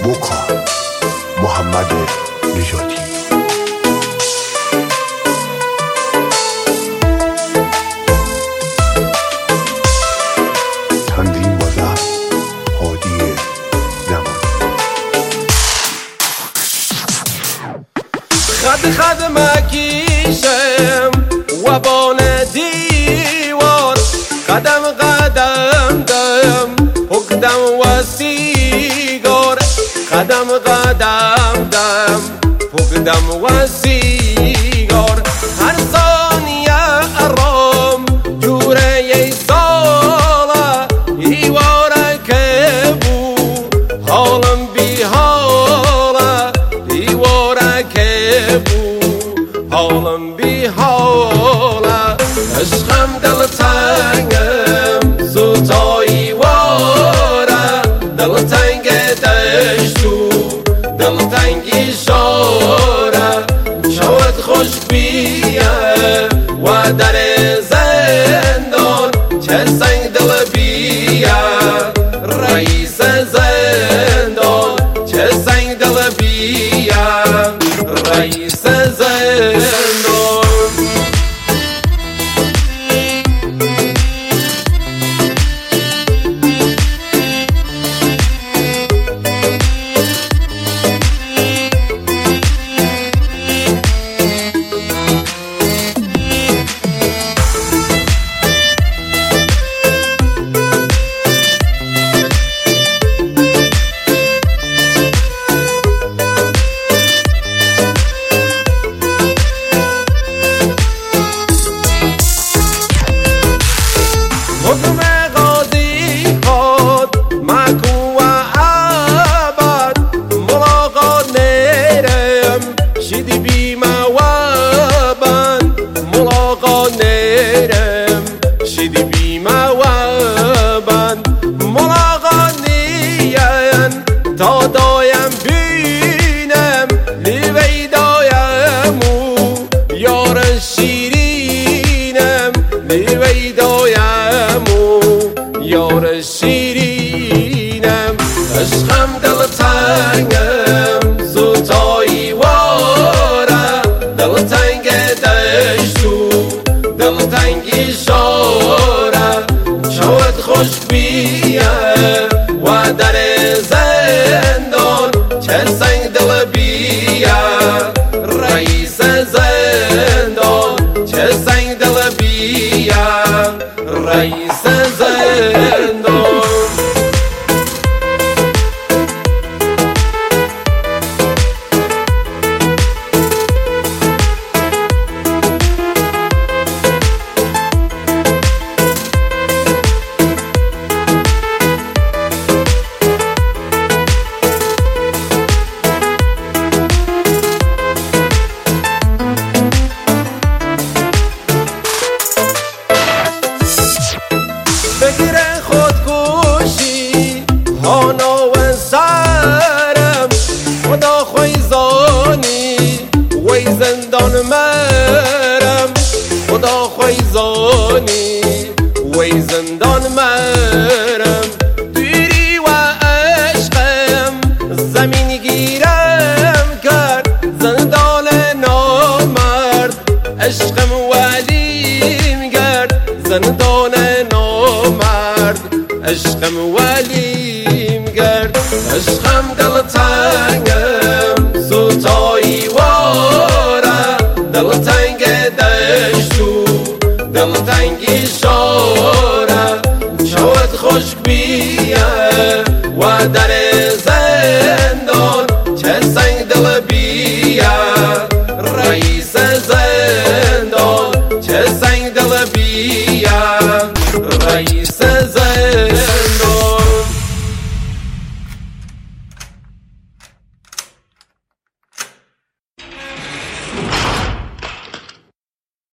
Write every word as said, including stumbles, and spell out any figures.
وکا محمد نژادی. تنظیم و ضبط هادی نمانی. خد خد مکیشم و بان دیوار، قدم قدم دم پکدم و سیگار، قدم قدم دم پکدم و سیگار. هر ثانیه ارام جوره ی ساله ایواره که بو حالم بی حاله، ایواره که بو حالم بی حاله. عشقم دل تنگم زوتایی واره، دل تنگ دشتو دل تنگی شاره. شود خوش بیه و در زندان چه سنگ دل بیه، رئیس زندان چه سنگ دل بیه، رئیس زندان. حکم قاضی خود مکو و عبد، ملاقات نیرم شدی بیمه و بند، ملاقات نیرم شدی بیمه و بند. ملاقات نیم تا دایم بینم لیوی دایمو یار شیرینم، لیوی دایمو یار شیرینم. عشقم دل تنگم زوتایی واره، دل تنگ دشتو دل تنگی شاره. شود خوش بیه و در زندان چه سنگ دل بیه، رئیس زندان چه سنگ دل بیه، رئیس زندان. بگیر خودکشی هانا و سرم، خدا خوی زانی وی زندان مرم، خدا خوی زانی وی زندان مرم. دوری و عشقم زمین گیرم کرد، زندان نامرد عشقم ولیم گرد، زندان نامرد عشقم ولیم گرد. عشقم دل تنگم زوتایی واره، دل تنگ دشتو دل تنگی شاره. شود خشک بیه و در زندان چه سنگ دل بیه،